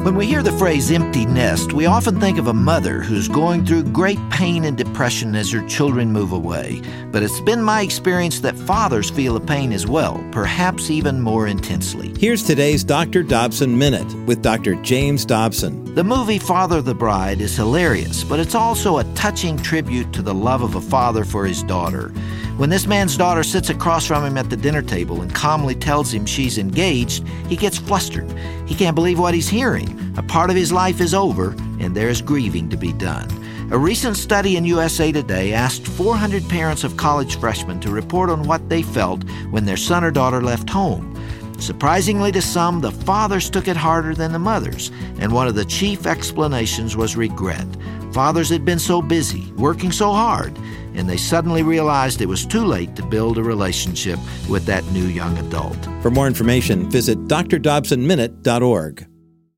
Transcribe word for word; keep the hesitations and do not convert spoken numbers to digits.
When we hear the phrase empty nest, we often think of a mother who's going through great pain and depression as her children move away. But it's been my experience that fathers feel the pain as well, perhaps even more intensely. Here's today's Doctor Dobson Minute with Doctor James Dobson. The movie Father of the Bride is hilarious, but it's also a touching tribute to the love of a father for his daughter. When this man's daughter sits across from him at the dinner table and calmly tells him she's engaged, he gets flustered. He can't believe what he's hearing. A part of his life is over, and there is grieving to be done. A recent study in U S A Today asked four hundred parents of college freshmen to report on what they felt when their son or daughter left home. Surprisingly to some, the fathers took it harder than the mothers, and one of the chief explanations was regret. Fathers had been so busy, working so hard, and they suddenly realized it was too late to build a relationship with that new young adult. For more information, visit d r dobson minute dot org.